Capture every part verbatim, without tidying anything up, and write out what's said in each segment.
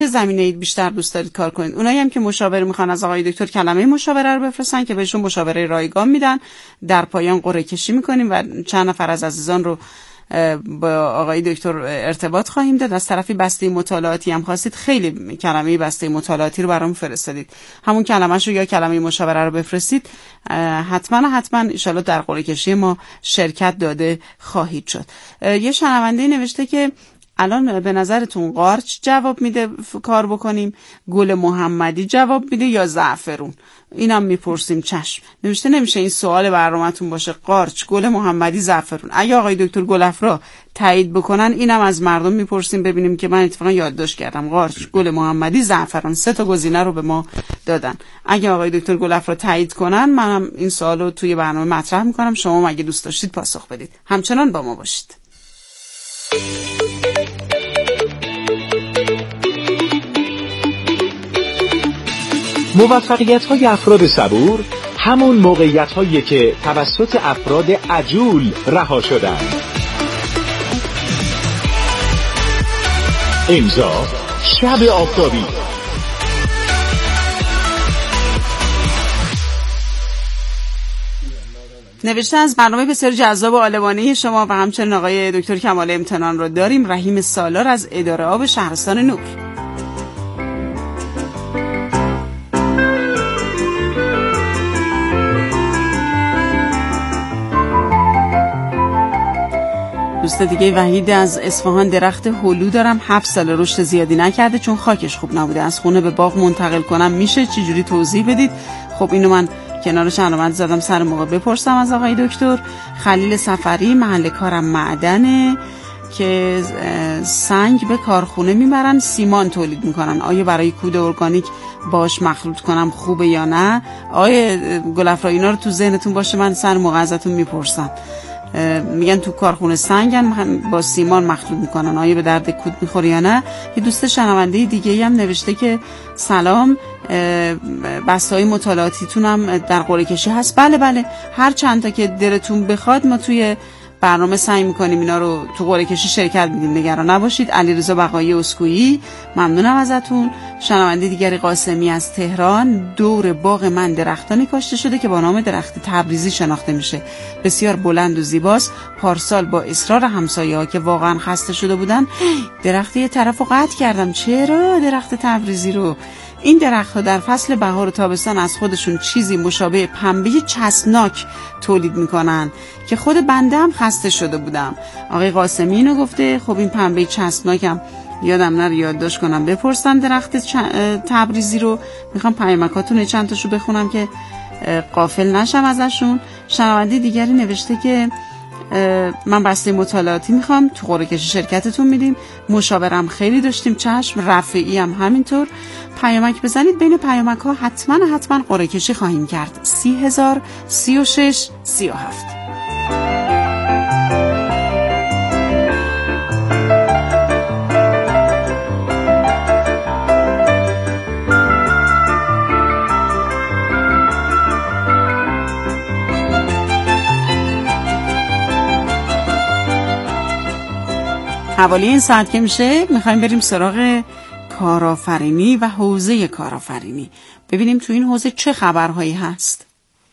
چه زمینه‌ای بیشتر دوست دارید کار کنید. اونایی هم که مشاوره میخوان از آقای دکتر کلمه مشاوره رو بفرستن که بهشون مشاوره رایگان میدن. در پایان قرعه کشی میکنیم و چند نفر از عزیزان رو با آقای دکتر ارتباط خواهیم داد. از طرفی بسته مطالعاتی هم خواستید، خیلی کلمه بسته مطالعاتی رو برام فرستادید، همون کلمه‌شو یا کلمه مشاوره رو بفرستید، حتما حتما ان شاءالله در قرعه کشی ما شرکت داده خواهید شد. یه شنونده نوشته که الان به نظرتون قارچ جواب میده کار بکنیم، گل محمدی جواب میده یا زعفرون؟ اینم میپرسیم. چشم. نوشته نمیشه این سوال برنامه‌تون باشه قارچ، گل محمدی، زعفرون. اگه آقای دکتر گلافرا تایید بکنن اینم از مردم میپرسیم ببینیم که من اتفاقا یادداشت کردم قارچ، گل محمدی، زعفران، سه تا گزینه رو به ما دادن. اگه آقای دکتر گلافرا تایید کنن منم این سوالو توی برنامه مطرح میکنم، شما اگه دوست داشتید پاسخ بدید. همچنان با ما باشید. موفقیت‌های افراد صبور همون موقعیت‌هایی که توسط افراد عجول رها شدند. امضا شب آفتابی. نوشته از برنامه بسیار جذاب و عالمانه شما و همچنین آقای دکتر کمال امتنان رو داریم. رحیم سالار از اداره آب شهرستان نور. دوست دیگه وحید از اصفهان، درخت هلو دارم، هفت سال رشد زیادی نکرده چون خاکش خوب نبوده، از خونه به باغ منتقل کنم میشه؟ چه جوری توضیح بدید؟ خب اینو من کنارش علامت زدم سر موقع بپرسم از آقای دکتر. خلیل سفری، محل کارم معدنه که سنگ به کارخونه میبرن سیمان تولید میکنن، آیا برای کود ارگانیک باش مخلوط کنم خوبه یا نه؟ آیا گلفرا اینا رو تو ذهنتون باشه، من سر موقع ازتون میپرسم. میگن تو کارخونه سنگن با سیمان مخلوط میکنن، آیا به درد کود میخوره یا نه؟ یه دوست شنونده دیگه هم نوشته که سلام، بسته‌های مطالعاتیتون هم در قرعه کشی هست؟ بله بله، هر چند تا که دلتون بخواد ما توی برنامه سعی میکنیم اینا رو تو قرعه کشی شرکت میدیم، نگران نباشید. علیرضا بقایی اسکویی، ممنونم ازتون. شنونده دیگری قاسمی از تهران، دور باغ من درختانی کاشته شده که با نام درخت تبریزی شناخته میشه، بسیار بلند و زیباست. پارسال با اصرار همسایه‌ها که واقعا خسته شده بودن درخت یه طرفو قطع کردم. چرا درخت تبریزی رو؟ این درخت‌ها در فصل بهار و تابستان از خودشون چیزی مشابه پنبه چسبناک تولید میکنن که خود بنده هم خسته شده بودم. آقای قاسمی اینو گفته. خب این پنبه چسبناکم یادم نره یادداشت کنم بپرسم درخت تبریزی رو. میخوام پیامکاتون چند تاشو بخونم که غافل نشم ازشون. شنونده دیگری نوشته که من بسته مطالعاتی میخوام، تو قرعه کشی شرکتتون میدیم، مشاورم خیلی داشتیم. چشم. رفعی هم همینطور. پیامک بزنید، بین پیامک ها حتما حتما قرعه کشی خواهیم کرد. سی هزار سی و شش سی و هفت. حوالی این ساعت که میشه میخوایم بریم سراغ کارآفرینی و حوزه کارآفرینی، ببینیم تو این حوزه چه خبرهایی هست.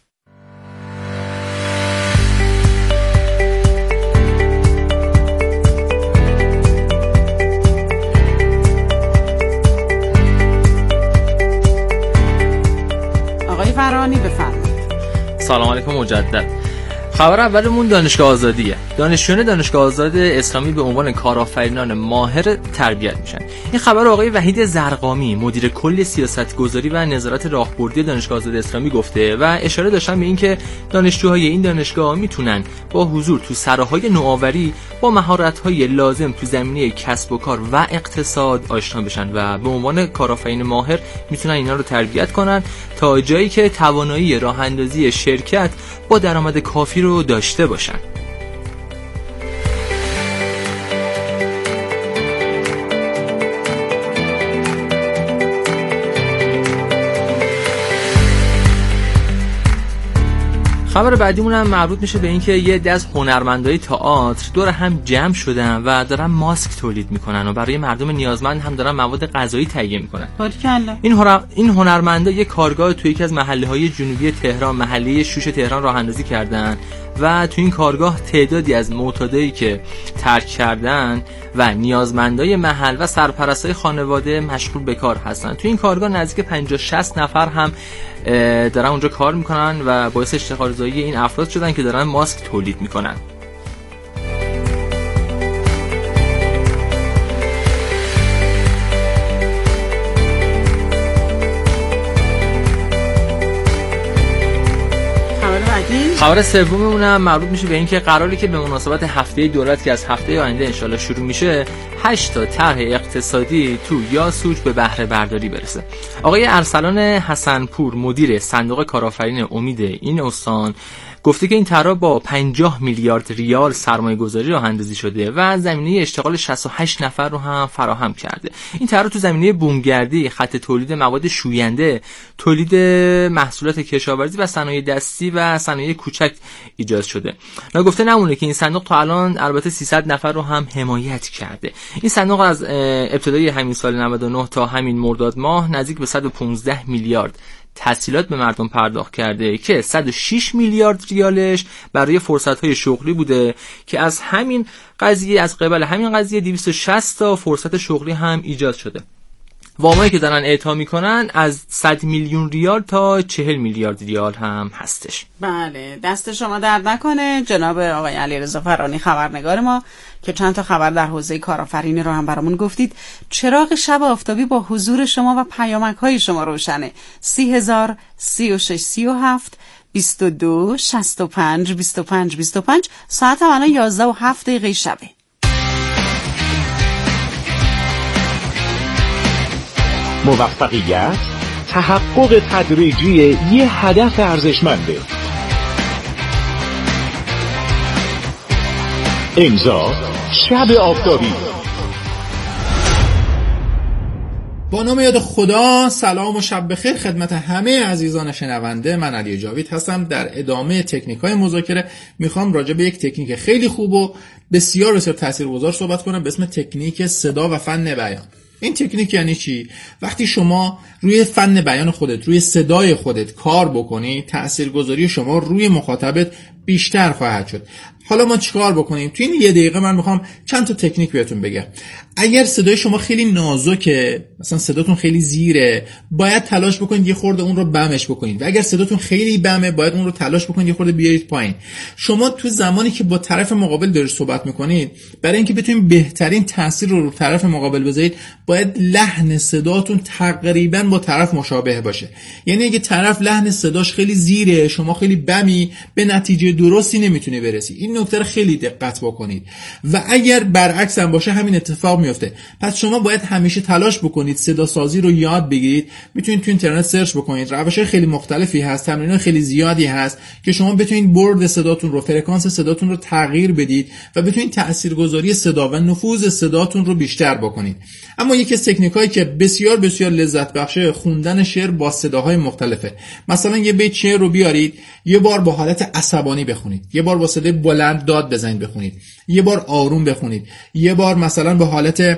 آقای فرانی بفرمایید. سلام علیکم مجدد. خبر اولمون دانشگاه آزادیه. دانشجویان دانشگاه آزاد اسلامی به عنوان کارآفرینان ماهر تربیت میشن. این خبر آقای وحید زرقامی، مدیر کل سیاستگذاری و نظارت راهبردی دانشگاه آزاد اسلامی گفته و اشاره داشتن به اینکه دانشجوهای این دانشگاه میتونن با حضور تو سراهای نوآوری با مهارت‌های لازم تو زمینه کسب و کار و اقتصاد آشنا بشن و به عنوان کارآفرین ماهر میتونن اینا رو تربیت کنن تا جایی که توانایی راه اندازی شرکت با درآمد کافی رو داشته باشن. خبر بعدیمون هم مربوط میشه به اینکه یه عده از هنرمندای تئاتر دور هم جمع شدن و دارن ماسک تولید میکنن و برای مردم نیازمند هم دارن مواد غذایی تهیه میکنن. باریکلا. این هنر... این هنرمندا یه کارگاه توی یکی از محله‌های جنوبی تهران، محله شوش تهران راه اندازی کردن و تو این کارگاه تعدادی از معتادایی که ترک کردن و نیازمندای محل و سرپرستای خانواده مشغول به کار هستن. تو این کارگاه نزدیک پنجاه شصت نفر هم دارن اونجا کار میکنن و باعث اشتغالزایی این افراد شدن که دارن ماسک تولید میکنن. خبر سوممون هم مربوط میشه به اینکه قراری که به مناسبت هفته دولت که از هفته آینده انشالله شروع میشه هشت تا طرح اقتصادی تو یاسوج به بهره برداری برسه. آقای ارسلان حسنپور مدیر صندوق کارآفرین امید این استان گفته که این طرح با پنجاه میلیارد ریال سرمایه گذاری راه اندازی شده و زمینه اشتغال شصت و هشت نفر رو هم فراهم کرده. این طرح تو زمینه بومگردی، خط تولید مواد شوینده، تولید محصولات کشاورزی و صنایع دستی و صنایع کوچک ایجاد شده. نگفته نمونه که این صندوق تا الان البته سیصد نفر رو هم حمایت کرده. این صندوق از ابتدای همین سال نود و نه تا همین مرداد ماه نزدیک به صد و پانزده میلیارد تسهیلات به مردم پرداخت کرده که صد و شش میلیارد ریالش برای فرصت‌های شغلی بوده که از همین قضیه از قبل همین قضیه دویست و شصت تا فرصت شغلی هم ایجاد شده. وامایی که دارن اعطا میکنن از صد میلیون ریال تا چهل میلیارد ریال هم هستش. بله، دست شما درد نکنه جناب آقای علیرضا فرانی خبرنگار ما که چند تا خبر در حوزه کارآفرینی رو هم برامون گفتید. چراغ شب آفتابی با حضور شما و پیامک های شما روشنه. سی هزار سی و شش سی و هفت بیست و دو شصت و پنج بیست و پنج بیست و پنج. ساعت هم الان یازده و هفت دقیقه شبه. موفقیت تحقق تدریجی یه هدف ارزشمنده. امضا شب آفتابی. با نام یاد خدا، سلام و شب بخیر خدمت همه عزیزان شنونده. من علی جاوید هستم. در ادامه تکنیک‌های مذاکره میخوام راجع به یک تکنیک خیلی خوب و بسیار بسیار تاثیرگذار صحبت کنم به اسم تکنیک صدا و فن بیان. این تکنیک یعنی چی؟ وقتی شما روی فن بیان خودت، روی صدای خودت کار بکنی، تاثیرگذاری شما روی مخاطبت بیشتر خواهد شد. حالا ما چیکار بکنیم؟ تو این یه دقیقه من میخوام چند تا تکنیک بهتون بگم. اگر صدای شما خیلی نازکه، مثلا صداتون خیلی زیره، باید تلاش بکنید یه خورده اون رو بمش بکنید. و اگر صداتون خیلی بمه، باید اون رو تلاش بکنید یه خورده بیارید پایین. شما تو زمانی که با طرف مقابل دارید صحبت میکنید، برای اینکه بتونید بهترین تاثیر رو رو طرف مقابل بذارید، باید لحن صداتون تقریبا با طرف مشابه باشه. یعنی اگه طرف لحن صداش خیلی زیره، شما خیلی بمی، به نتیجه درستی نمیتونه برسی. این نکته رو خیلی دقت بکنید. و اگر برعکس هم باشه، همین اتفاق میفته. پس شما باید همیشه تلاش بکنید صدا سازی رو یاد بگیرید. میتونید تو اینترنت سرچ بکنید، روش‌های خیلی مختلفی هست، تمرینات خیلی زیادی هست که شما بتونید برد صداتون رو، فرکانس صداتون رو تغییر بدید و بتونید تاثیرگذاری صدا و نفوذ صداتون رو بیشتر بکنید. اما یکی از تکنیکایی که بسیار بسیار لذت بخشه خوندن شعر با صداهای مختلفه. مثلا یه بیت شعر رو بیارید، یه بار با حالت عصبانی بخونید، یه بار با صدای بلند داد بزنید بخونید، یه بار آروم بخونید، یه بار مثلا با حالت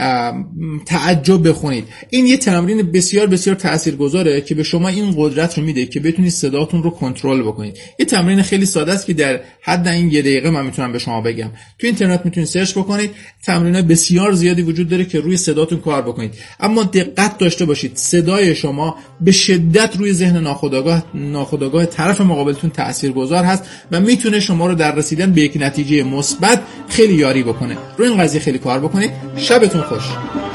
تعجب بخونید. این یه تمرین بسیار بسیار تاثیرگذاره که به شما این قدرت رو میده که بتونید صداتون رو کنترل بکنید. یه تمرین خیلی ساده است که در حد این یه دقیقه من میتونم به شما بگم. تو اینترنت میتونید سرچ بکنید، تمرینات بسیار زیادی وجود داره که روی صداتون کار بکنید. اما دقت داشته باشید صدای شما به شدت روی ذهن ناخودآگاه ناخودآگاه طرف مقابلتون تاثیرگذار هست و میتونه شما رو در رسیدن به یک نتیجه مثبت خیلی یاری بکنه. روی این قضیه خیلی کار بکنید. شبتون خوش.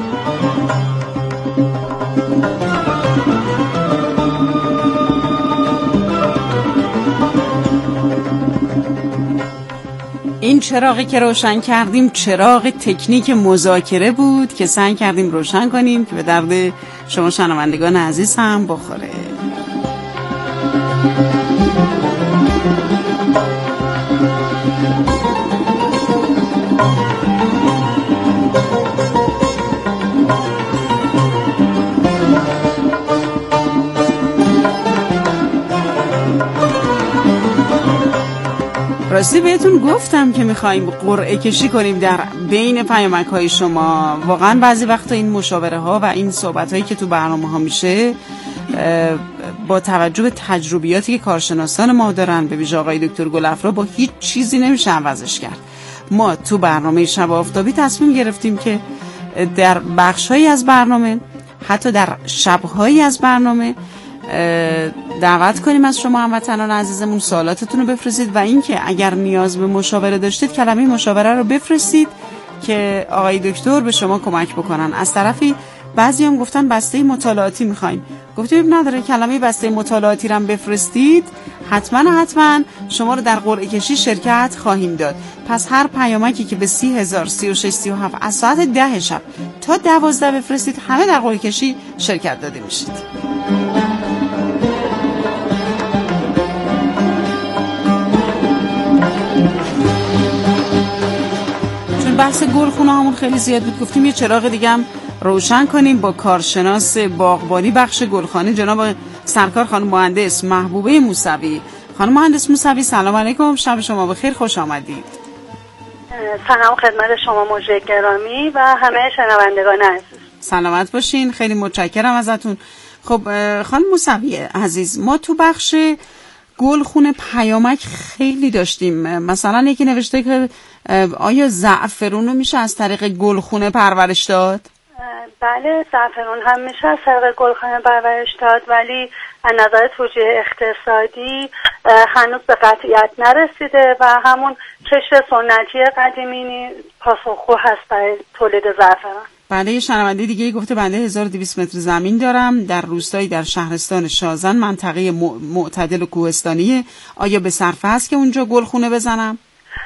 این چراغی که روشن کردیم چراغ تکنیک مذاکره بود که سعی کردیم روشن کنیم که به درد شما شنوندگان عزیز هم بخوره. راستی بهتون گفتم که میخواییم قرعه کشی کنیم در بین پیامک های شما. واقعا بعضی وقتا این مشاوره ها و این صحبت هایی که تو برنامه ها میشه با توجه به تجربیاتی که کارشناسان ما دارن، به ویژه آقای دکتر گلافرا، با هیچ چیزی نمیشه عوضش کرد. ما تو برنامه شب آفتابی تصمیم گرفتیم که در بخش‌هایی از برنامه، حتی در شب‌هایی از برنامه، دعوت کنیم از شما هموطنان عزیزمون سوالاتتون رو بفرستید و اینکه اگر نیاز به مشاوره داشتید کلمه مشاوره رو بفرستید که آقای دکتر به شما کمک بکنن. از طرفی بعضی هم گفتن بسته مطالعاتی میخوایم. گفتیم نداره، کلمه بسته مطالعاتی رو هم بفرستید، حتما حتما شما رو در قرعه کشی شرکت خواهیم داد. پس هر پیامکی که به سی هزار سی و شش سی و هفت از ساعت ده شب تا دوازده بفرستید، همه در قرعه کشی شرکت داده میشید. چون بحث گلخونه همون خیلی زیاد بود، گفتیم یه چراغ دیگه هم روشن کنیم با کارشناس باغبانی بخش گلخانه جناب سرکار خانم مهندس محبوبه موسوی. خانم مهندس موسوی سلام علیکم، شب شما بخیر، خوش آمدید. سلام خدمت شما مجری گرامی و همه شنوندگان عزیز. سلامت باشین، خیلی متشکرم ازتون. خب خانم موسوی عزیز، ما تو بخش گلخونه پیامک خیلی داشتیم. مثلا یکی نوشته که آیا زعفرون رو میشه از طریق گلخونه پرورش داد؟ بله، زعفرون هم میشه از طریق گلخانه پرورش داد، ولی از نظر توجیه اقتصادی هنوز به قطعیت نرسیده و همون کشت سنتی قدیمی پاسخگو هست برای تولید زعفران. بله، یه شنونده دیگه گفته بنده هزار و دویست متر زمین دارم در روستایی در شهرستان شازن، منطقه معتدل و کوهستانیه. آیا به صرفه است که اونجا گلخونه بزنم؟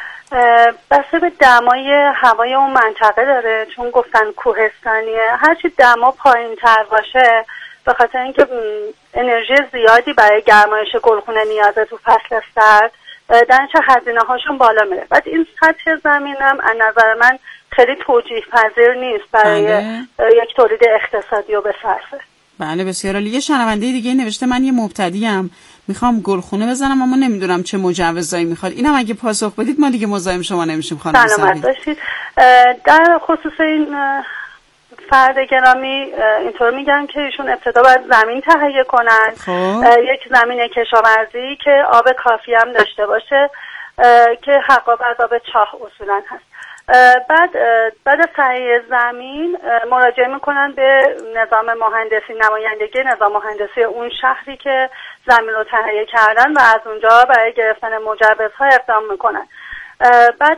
بسته به دمای هوای اون منطقه داره، چون گفتن کوهستانیه. هرچی دما پایین تر باشه، به خاطر اینکه انرژی زیادی برای گرمایش گلخونه نیازه تو فصل سرد، در چه هزینه هاشون بالا میره. بعد این سطح زمین هم از نظر من خیلی توجیه پذیر نیست برای بله. یک تولید اقتصادی و به صرفه. بله بسیار عالی. یه شنونده دیگه نوشته من یه مبتدیم، میخوام گلخونه بزنم اما نمیدونم چه مجوزایی میخواد. اینم اگه پاسخ بدید ما دیگه مزاحم شما نمیشیم خانم موسوی. سلامت باشید. در خصوص این فرد گرامی اینطور میگن که ایشون ابتدا باید زمین تهیه کنن، خب. یک زمین کشاورزی که آب کافی هم داشته باشه که حقاب از آب چاه اصولا هست. بعد بعد از تهیه زمین مراجعه میکنن به نظام مهندسی، نمایندگی نظام مهندسی اون شهری که زمین رو تهیه کردن و از اونجا برای گرفتن مجوزها اقدام میکنن. بعد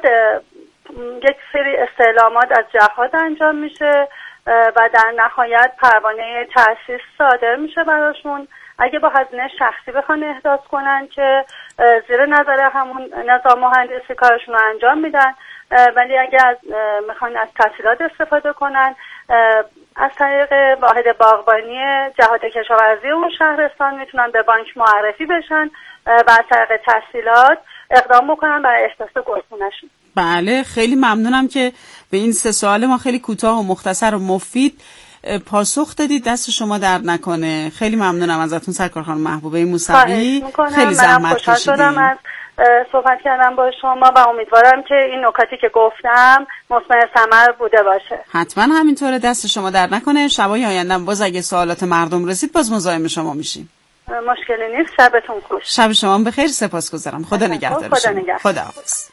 یک سری استعلامات از جهات انجام میشه و در نهایت پروانه تأسیس صادر میشه براشون. اگه با هزینه شخصی بخوان احداث کنن که زیر نظر همون نظام مهندسی کارشون رو انجام میدن، ولی اگر از میخوان از تسهیلات استفاده کنن از طریق واحد باغبانی جهات کشاورزی اون شهرستان میتونن به بانک معرفی بشن و از طریق تسهیلات اقدام بکنن برای احداث گلخونه‌شون. بله، خیلی ممنونم که به این سه سوال ما خیلی کوتاه و مختصر و مفید پاسخ دادید. دست شما درد نکنه. خیلی ممنونم ازتون سرکار خانم محبوبه موسوی. خیلی زحمت کشیدید. شدم از صحبت کردم با شما و امیدوارم که این نکاتی که گفتم مثمر ثمر بوده باشه. حتما همینطوره. دست شما درد نکنه. شبای آینده باز اگه سوالات مردم رسید باز مزاحم شما میشیم. مشکلی نیست. شبتون خوش. شب شما بخیر. سپاسگزارم. خدا نگهدار. خدا نگهدار. خداحافظ.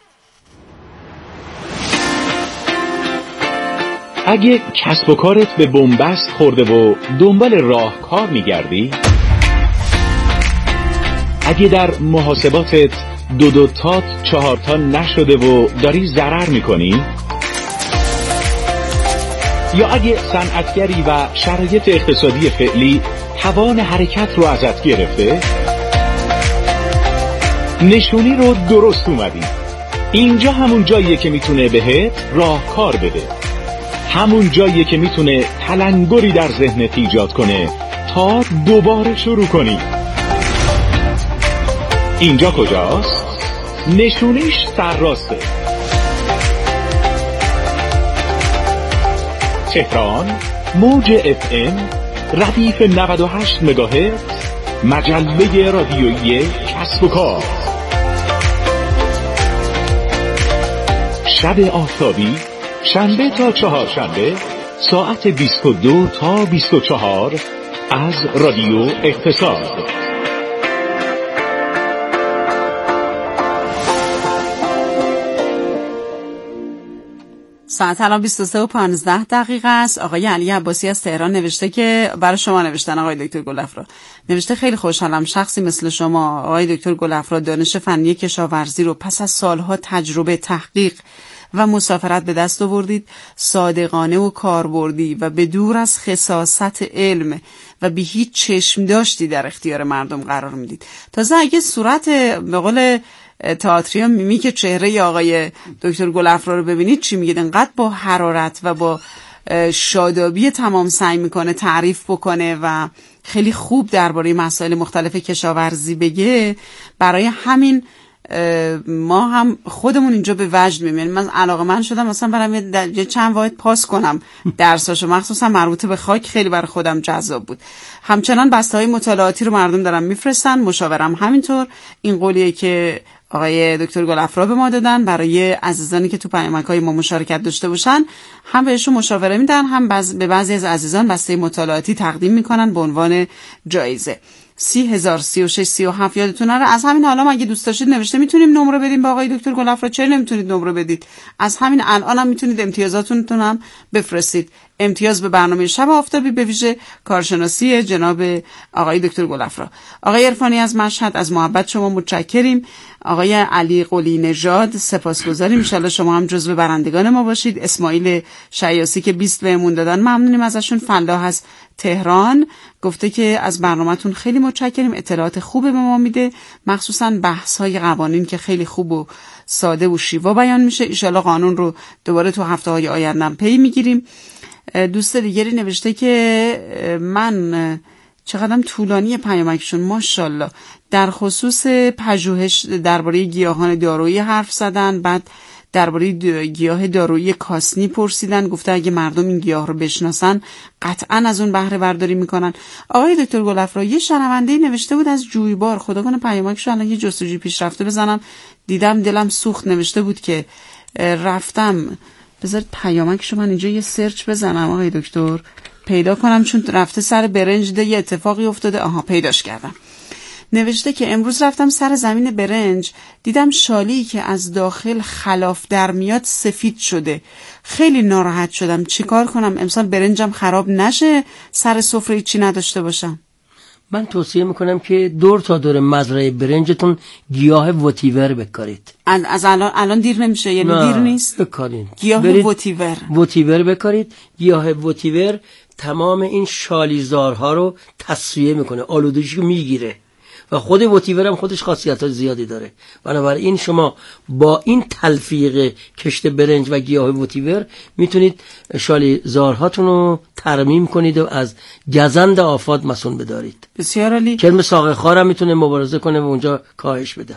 اگه کسب و کارت به بنبست خورده و دنبال راهکار میگردی، اگه در محاسباتت دو دو تات چهار تا نشده و داری ضرر میکنی، یا اگه صنعتگری و شرایط اقتصادی فعلی توان حرکت رو ازت گرفته، نشونی رو درست اومدی. اینجا همون جاییه که میتونه بهت راهکار بده، همون جاییه که میتونه تلنگری در ذهنت ایجاد کنه تا دوباره شروع کنی. اینجا کجاست؟ نشونیش سرراسته. تهران، موج اف ام، ردیف نود و هشت مگاهرتز، مجله رادیویی کسب و کار. شب آفتابی شنبه تا چهارشنبه ساعت بیست و دو تا بیست و چهار از رادیو اقتصاد. ساعت الان بیست و سه و پانزده دقیقه است. آقای علی عباسی از تهران نوشته که برای شما نوشتن آقای دکتر گلافرا. نوشته خیلی خوشحالم شخصی مثل شما آقای دکتر گلافرا دانش فنی کشاورزی رو پس از سالها تجربه، تحقیق و مسافرت به دست آوردید، صادقانه و کاربردی و به دور از خساست علم و بی هیچ چشم داشتی در اختیار مردم قرار میدید. تازه اگه صورت به قول تئاتری میمیک چهره آقای دکتر گلافرا رو ببینید چی میگید، انقدر با حرارت و با شادابی تمام سعی میکنه تعریف بکنه و خیلی خوب درباره مسائل مختلف کشاورزی بگه. برای همین ما هم خودمون اینجا به وجد میمونیم. من علاقه‌مند شدم مثلا برام یه چند واحد پاس کنم درساشو، مخصوصا مربوط به خاک خیلی برای خودم جذاب بود. همچنان بسته‌های مطالعاتی رو مردم دارن میفرستن، مشاورم همینطور. این قولیه که آقای دکتر گلافرا به ما دادن برای عزیزانی که تو پیامک‌های ما مشارکت داشته باشن، هم بهشون مشاوره میدن، هم باز به بعضی از عزیزان بسته مطالعاتی تقدیم میکنن به عنوان جایزه. سی هزار سی و شش سی و هفت یادتون نره. از همین حالا اگه دوست داشتید نوشته میتونیم نمره بدیم به آقای دکتر گلافرا. چرا نمیتونید نمره بدید؟ از همین الان هم میتونید امتیازاتون هم بفرستید. امتیاز به برنامه شب آفتابی به ویژه کارشناسی جناب آقای دکتر گلافرا. آقای عرفانی از مشهد، از محبت شما متشکریم. آقای علی قلی نژاد سپاسگزاریم، ان شاءالله شما هم جزو برندگان ما باشید. اسماعیل شیاسی که بیست بهمون دادن ممنونیم ازشون. فلاح از تهران گفته که از برنامه‌تون خیلی متشکریم، اطلاعات خوب به ما میده، مخصوصا بحث‌های قوانین که خیلی خوب و ساده و شیوا بیان میشه. ان شاءالله قانون رو دوباره تو هفته‌های آینده پی میگیریم. دوست دیگری نوشته که من چقدرم طولانی پیامکشون ماشاءالله در خصوص پژوهش درباره گیاهان دارویی حرف زدن، بعد درباره گیاه دارویی کاسنی پرسیدن، گفته اگه مردم این گیاه رو بشناسن قطعا از اون بهره برداری میکنن. آقای دکتر گلافرا یه شنونده نوشته بود از جویبار، خدا کنه پیامکشون الان یه جستجوی پیش رفته بزنم، دیدم دلم سوخت. نوشته بود که رفتم، بذارید پیامکشو من اینجا یه سرچ بزنم آقای دکتر پیدا کنم، چون رفته سر برنج ده یه اتفاقی افتاده. آها پیداش کردم. نوشته که امروز رفتم سر زمین برنج، دیدم شالی که از داخل خلاف در میاد سفید شده. خیلی ناراحت شدم. چیکار کنم امسال برنجم خراب نشه، سر سفره چی نداشته باشم؟ من توصیه میکنم که دور تا دور مزرعه برنجتون گیاه وتیور بکارید. از الان الان دیر نمیشه؟ یعنی دیر نیست بکارید. گیاه وتیور وتیور بکارید. گیاه وتیور تمام این شالیزارها رو تصفیه میکنه، آلودگیشو میگیره و خود وتیور هم خودش خاصیت‌های زیادی داره. بنابراین شما با این تلفیق کشت برنج و گیاه وتیور میتونید شالیزارهاتون رو ترمیم کنید و از گزند آفات مسون بدارید. بسیار عالی. کرم ساقه خار هم میتونه مبارزه کنه و اونجا کاهش بده.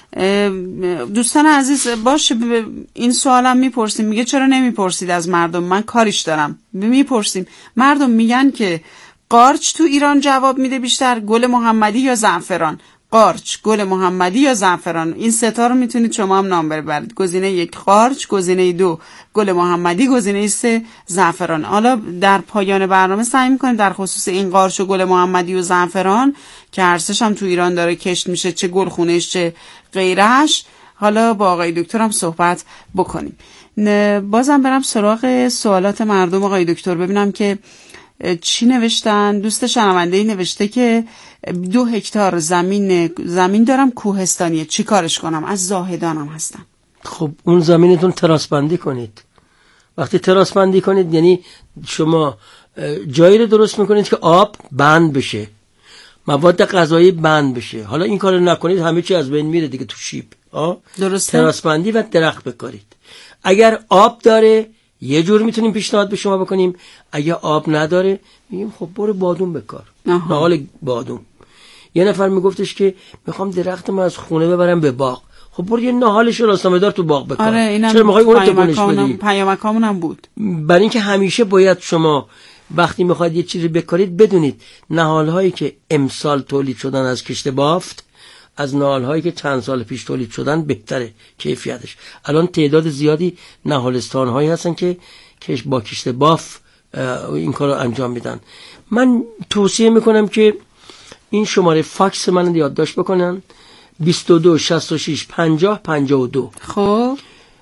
دوستان عزیز باشه، این سوالم میپرسیم، میگه چرا نمیپرسید از مردم؟ من کاریش دارم. میپرسیم مردم میگن که قارچ تو ایران جواب میده بیشتر، گل محمدی یا زعفران؟ قارچ، گل محمدی یا زعفران؟ این سه تا رو میتونید شما هم نام ببرید. گزینه یک قارچ، گزینه دو گل محمدی، گزینه سه زعفران. حالا در پایان برنامه سعی میکنیم در خصوص این قارچ و گل محمدی و زعفران که هر سه‌ش هم تو ایران داره کشت میشه، چه گل خونش چه غیرش، حالا با آقای دکتر هم صحبت بکنیم. بازم برم سراغ سوالات مردم آقای دکتر ببینم که چی نوشتن. دوست شنونده‌ای نوشته که دو هکتار زمین زمین دارم کوهستانیه، چی کارش کنم؟ از زاهدانم هستم. خب اون زمینتون تراس بندی کنید. وقتی تراس بندی کنید یعنی شما جایی رو درست میکنید که آب بند بشه، مواد غذایی بند بشه. حالا این کارو نکنید همه چی از بین میره دیگه تو شیب. آ درسته. تراس بندی و درخت بکارید. اگر آب داره یه جور میتونیم پیشنهاد به شما بکنیم، اگه آب نداره میگیم خب برو بادون بکار. نهال بادون. یه نفر میگفتش که میخوام درختم از خونه ببرم به باغ. خب برو یه نهالش راسنامه دار تو باغ بکار. آره اینم چرا میخوای اون تکونش بدی؟ پیامکامون هم بود. برای اینکه همیشه باید شما وقتی میخواید یه چیزی بکارید بدونید نهالهایی که امسال تولید شدن از کشت بافت از نهال‌هایی که چند سال پیش تولید شدن بهتره کیفیتش. الان تعداد زیادی نهالستان‌هایی هستن که کش با کشت باف این کارو انجام میدن. من توصیه میکنم که این شماره فاکس من یادداشت بکنن، بیست و دو شصت و شش پنجاه پنجاه و دو. خب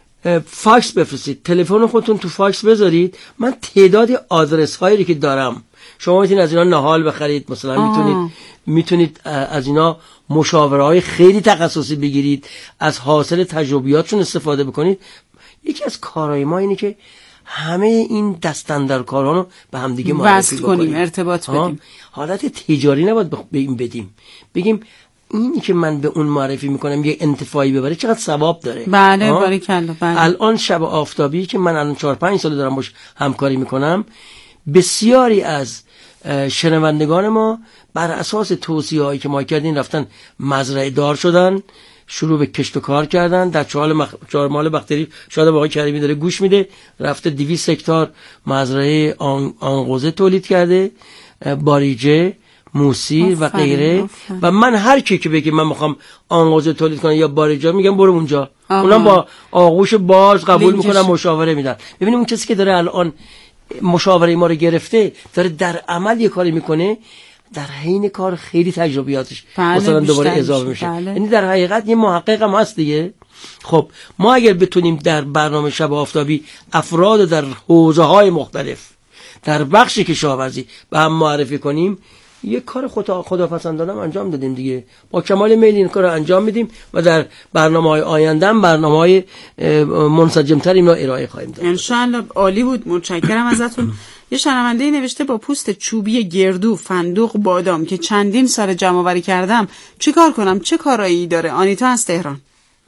فاکس بفرستید، تلفن خودتون تو فاکس بذارید. من تعداد آدرس هایی که دارم، شما میتونید از اینا نهال بخرید، مثلا میتونید میتونید از اینا مشاوره های خیلی تخصصی بگیرید، از حاصل تجربیاتشون استفاده بکنید. یکی از کارهای ما اینه که همه این دستاندرکاران رو به هم دیگه معرفی کنیم، ارتباط بدیم. حالت تجاری نباید به این بدیم، بگیم اینی که من به اون معرفی میکنم یه انتفاعی ببره چقدر ثواب داره. بله باریکلا. بله. الان شب آفتابی که من الان چهار پنج سال دارم باش همکاری میکنم، بسیاری از شنوندگان ما بر اساس توصیه هایی که ما کردیم رفتن مزرعه دار شدن، شروع به کشت و کار کردن. در چهار مخ... چهار مال بختری شاید آقای کریمی داره گوش میده، رفته دویست هکتار مزرعه آن... آنقوزه تولید کرده، باریجه، موسی و غیره. افرین. و من هر کی که بگه من میخوام آنقوزه تولید کنم یا باریجه، میگم برو اونجا. اونم با آغوش باز قبول لینکش. میکنم، مشاوره میدن. ببینیم اون کسی که داره الان مشاوره ما رو گرفته داره در عمل یه کاری میکنه، در حین کار خیلی تجربیاتش بله مثلا دوباره اضافه میشه. یعنی بله. در حقیقت یه محقق هم هست دیگه. خب ما اگر بتونیم در برنامه شب آفتابی افراد در حوزه های مختلف در بخش کشاورزی به هم معرفی کنیم، یه کار خدا خداپسندانه انجام دادیم دیگه. با کمال میل این کار رو انجام میدیم و در برنامه‌های آینده هم برنامه‌های منسجم‌تر اینا ارائه خواهیم داد. ان شاء الله. عالی بود، متشکرم ازتون. یه شنونده نوشته با پوست چوبی گردو، فندق، بادام که چندین سال جمع‌آوری کردم چی کار کنم؟ چه کارایی داره؟ آنیتا از تهران.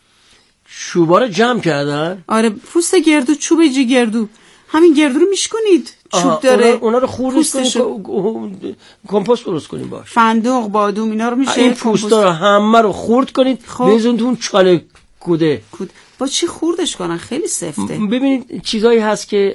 چوبا رو جمع کردن؟ آره، پوست گردو، چوب جی گردو، همین گردو رو میشکنید، چوب داره، اونا, اونا رو خورد کنید، کمپوست درست کنید باش. فندق، بادام اینا رو میشه این پوستا رو همه رو خورد کنید، بزنید تو اون چاله کوده. کود. با چی خوردش کنن؟ خیلی سفته. ببینید چیزایی هست که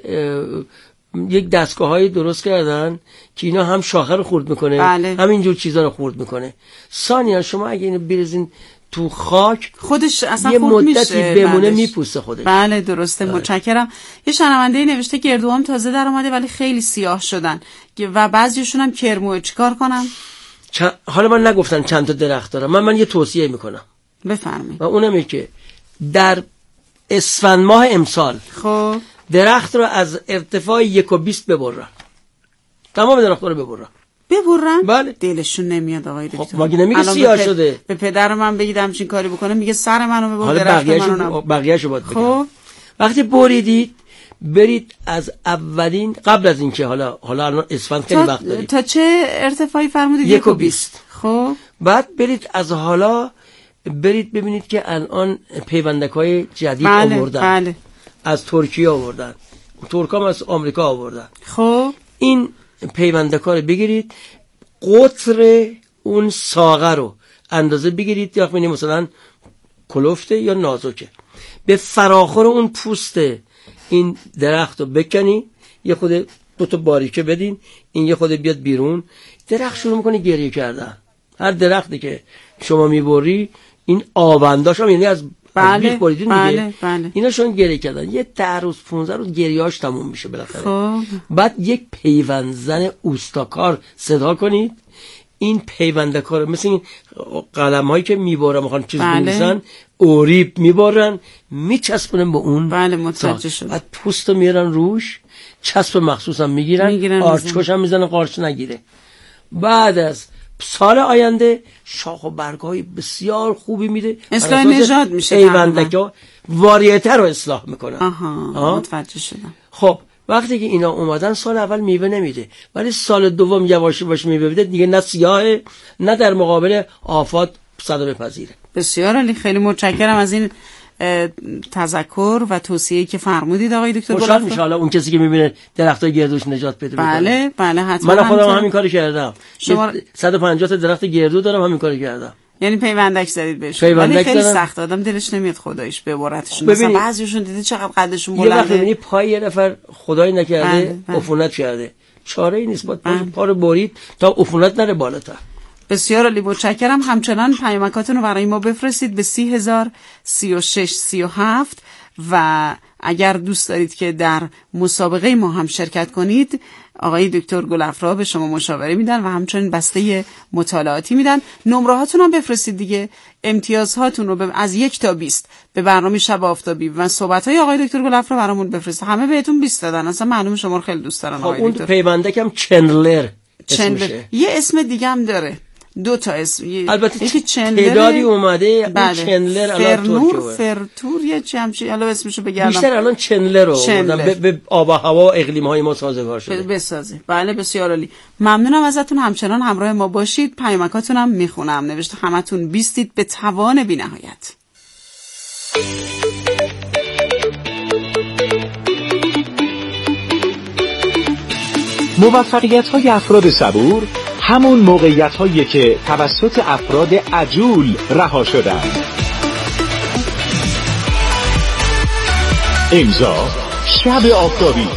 یک دستگاه‌های درست کردن که اینا هم شاخه رو خورد میکنه، بله. همینجور چیزا رو خورد میکنه. ثانیاً شما اگه اینو بریزین تو خاک خودش اصلا یه خورد مدتی میشه، بمونه میپوسه خودش. بله درسته. بله. متشکرم. یه شنونده نوشته گردوام تازه در اومده ولی خیلی سیاه شدن و بعضیشون هم کرموه، چیکار کنم؟ چ... حالا من نگفتم چند تا درخت دارم، من من یه توصیه میکنم. بفرمایید. و اونمه که در اسفند ماه امسال خب درخت رو از ارتفاع یک و بیست ببرن، تمام درخت رو ببرن. ببرن؟ بله. دلشون نمیاد آقای دکتر. خب مگه نمیگه سیاه به شده؟ به پدر من بگید همچین کاری بکنه، میگه سر منو ببر، حالا درخت منو نبر. بقیه‌شو باید بگم. خب وقتی بریدید برید از اولین قبل از اینکه حالا حالا الان اسفند خیلی وقت دارید، تا چه ارتفاعی فرمودید؟ یک و بیست. خب بعد برید از حالا برید ببینید که الان پیوندک‌های جدید بله، آوردن. بله. از ترکیه آوردن، ترکام از آمریکا آوردن. خب این پیوندک‌ها رو بگیرید، قطر اون ساقه رو اندازه بگیرید، یا ببینید مثلا کلفته یا نازکه، به فراخور اون پوست این درخت رو بکنی، یه خود دو تا باریکه بدین، این یه خود بیاد بیرون، درخت شروع میکنه گریه کردن. هر درختی که شما میبری این آونداش هم یعنی از بله بیخ بریدین بله دیگه، بله. اینا شون گریه کردن، یه ده روز پونزده روز گریهاش تموم میشه بالاخره. خب بعد یک پیوندزن اوستاکار صدا کنید، این پیوندکار مثل این قلم هایی که میبارن میخوان چیز بله. بنویسن، اوریب میبارن میچسبونن به اون. بله متوجه شد. بعد پوستو میارن روش، چسب مخصوص هم میگیرن، آرچوش هم میزنن قارچ نگیره. بعد از سال آینده شاخ و برگ‌های بسیار خوبی میده، اصلاح نژاد میشه، پیوندک‌ها واریته رو اصلاح میکنن. آها, آها. متوجه شدم. خب وقتی که اینا اومدن سال اول میوه نمیده، ولی سال دوم یواش یواش میوه میده دیگه، نه سیاهه نه در مقابل آفات صدا بپذیره. بسیار عالی، خیلی متشکرم از این تذکر و توصیه‌ای که فرمودید آقای دکتر. خوشحال میشه حالا اون کسی که میبینه درختای گردوش نجات پیدا میکنه. بله بله حتما. من خودم همین کارو کردم. شما صد و پنجاه تا درخت گردو دارم، همین کارو کردم. یعنی پیوندک زدید بهش؟ ولی خیلی سخت، آدم دلش نمیاد خدایش ببرتشون. مثلا بعضیشون دیدی چقدر قدشون بلنده، یه وقت بلنده، یعنی پای یه نفر خدای نکرده بله، بله. عفونت کرده، چاره ای نیست، باید پا رو برید تا عفونت نره بالاتر. بسیار عالی، متشکرم. همچنان پیامکاتون رو برای ما بفرستید به سی هزار سی و شش سی و هفت و اگر دوست دارید که در مسابقه ما هم شرکت کنید، آقای دکتر گلافرا به شما مشاوره میدن و همچنین بسته مطالعاتی میدن. نمره هاتون هم بفرستید دیگه، امتیازهاتون رو از یک تا بیست به برنامه شب آفتابی و صحبت های آقای دکتر گلافرا برامون بفرستید. همه بهتون بیست دادن، اصلا معلومه شما رو خیلی دوست دارن. خب اون پیوندک هم چندلر چندلر یه اسم دیگه هم داره، دو تا اسم، البته یکی تعدادی اومده. بله. چندلر فرنور فرتور یه چی همچی، حالا اسمشو بگردم. بیشتر الان چندلر رو به, به آب و هوا و اقلیم های ما سازگار شده بسازه. بله بسیار عالی، ممنونم ازتون. همچنان همراه ما باشید، پیامکاتون هم میخونم. نوشته همتون بیستید به توان بی نهایت. موفقیت های افراد صبور همون موقعیت هایی که توسط افراد عجول رها شدن. امضا شب آفتابی.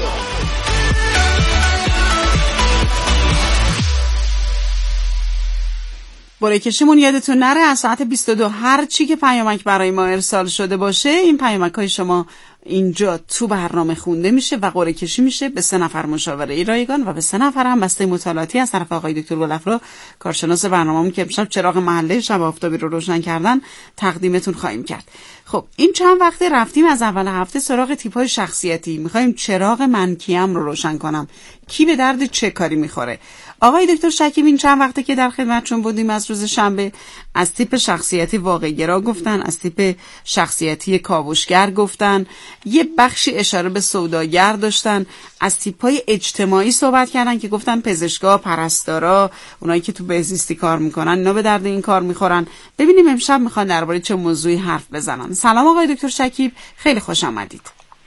برای کشیمون یادتون نره از ساعت بیست و دو هر چی که پیامک برای ما ارسال شده باشه، این پیامک های شما اینجا تو برنامه خونده میشه و قرعه کشی میشه به سه نفر مشاوره ای رایگان و به سه نفر هم بسته مطالعاتی از طرف آقای دکتر گلافرا، کارشناس برنامه‌مون که امشب چراغ محله شب آفتابی رو روشن کردن، تقدیمتون خواهیم کرد. خب این چند وقته رفتیم از اول هفته سراغ تیپ‌های شخصیتی، می‌خوایم چراغ من کیم رو روشن کنم، کی به درد چه کاری می‌خوره. آقای دکتر شکیب این چند وقته که در خدمتشون بودیم از روز شنبه از تیپ شخصیتی واقع‌گرا گفتن، از تیپ شخصیتی کاوشگر گفتن، یه بخشی اشاره به سوداگر داشتن، از تیپ‌های اجتماعی صحبت کردن که گفتن پزشکا، پرستارا، اونایی که تو بهزیستی کار میکنن اینا به درد این کار میخورن. ببینیم امشب میخوان درباره چه موضوعی حرف بزنن. سلام آقای دکتر شکیب، خیلی خوش آمدید.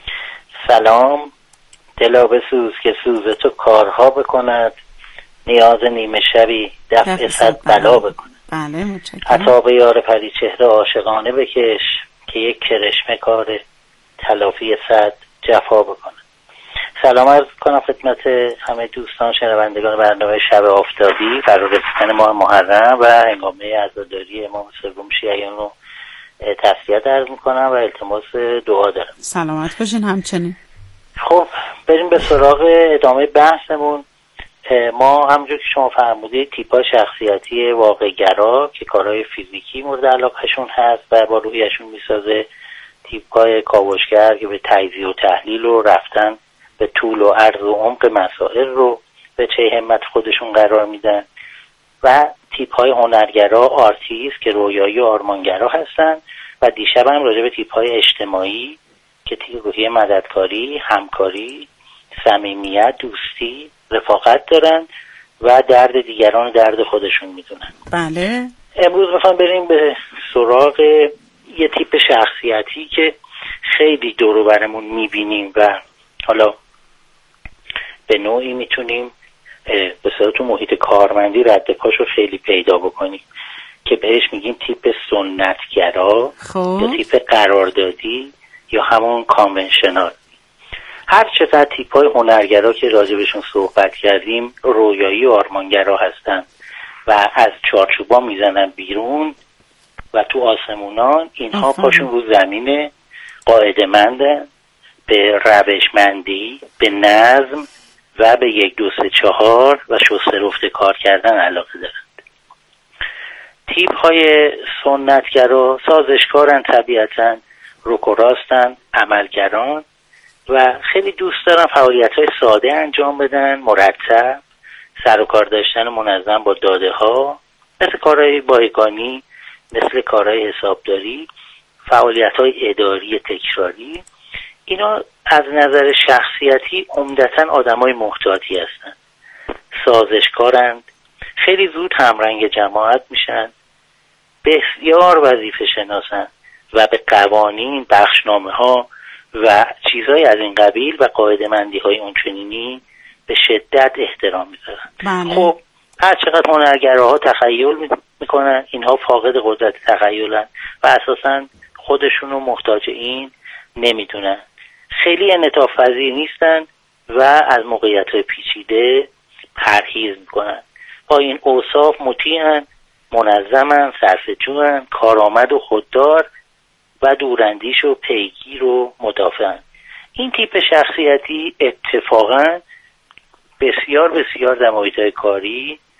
سلام. دلا بسوز که سوز تو کارها بکند، نیاز نیمه شبی دفع صد بلا بکند. بله متشکرم. عطا به یار پری چهره عاشقانه بکش، که یک کرشمه کار تلافی صد جفا بکنه. سلام عرض کنم خدمت همه دوستان شنوندگان برنامه شب آفتابی. قرار رسیدن ماه محرم و هنگامه عزاداری امام سوم شیعیان رو تسلیت عرض میکنم و التماس دعا دارم. سلامت باشین همچنین. خب بریم به سراغ ادامه بحثمون. ما همونجور که شما فرمودید تیپ‌های شخصیتی واقع‌گرا که کارهای فیزیکی مورد علاقهشون هست و با روحیشون میسازه، تیپ‌های کاوشگر که به تجزیه و تحلیل و رفتن به طول و عرض و عمق مسائل رو به چه همت خودشون قرار میدن، و تیپ‌های هنرگرا، آرتیست که رویایی و آرمانگرا هستن، و دیشب هم راجع به تیپ‌های اجتماعی که روحیه مددکاری، همکاری، صمیمیت، دوستی، رفاقت دارن و درد دیگران درد خودشون میدونن. بله. امروز میخوام بریم به سراغ یه تیپ شخصیتی که خیلی دور و برمون میبینیم و حالا به نوعی میتونیم به صورت تو محیط کارمندی رد پاشو خیلی پیدا بکنیم که بهش میگیم تیپ سنتگرا یا تیپ قراردادی یا همون کانونشنال. هر چقدر تیپ های هنرگرا که راجبشون صحبت کردیم رویایی و آرمانگرا هستن و از چارچوبا میزنن بیرون و تو آسمونان، اینها پاشون رو زمین قاعده‌مندن، به روشمندی، به نظم و به یک دو سه چهار و شسته رفته کار کردن علاقه دارند. تیپ های سنتگرا سازشکارن، طبیعتاً رک و راستن، عملگران و خیلی دوست دارن فعالیت های ساده انجام بدن، مرتب، سر و کار داشتن منظم با داده ها، مثل کارهای بایگانی، مثل کارهای حسابداری، فعالیت های اداری تکراری. اینا از نظر شخصیتی عمدتاً آدمای محتاطی هستن، سازشکارند، خیلی زود همرنگ جماعت میشن، بسیار وظیفه شناسن و به قوانین، بخشنامه ها و چیزهای از این قبیل و قاعده‌مندی های اونچنینی به شدت احترام میذارن. خب هر چقدر هنرگراها تخیل میکنن، اینها فاقد قدرت تخیلن و اساسا خودشونو محتاج این نمیدونن، خیلی انعطاف پذیر نیستن و از موقعیت‌های پیچیده پرهیز میکنن با این اوصاف مطیعن، منظمن، صرفه‌جوین، کارآمد و خوددار و دوراندیش و پیگیر و مدافعن. این تیپ شخصیتی اتفاقا بسیار بسیار در محیط‌های کاری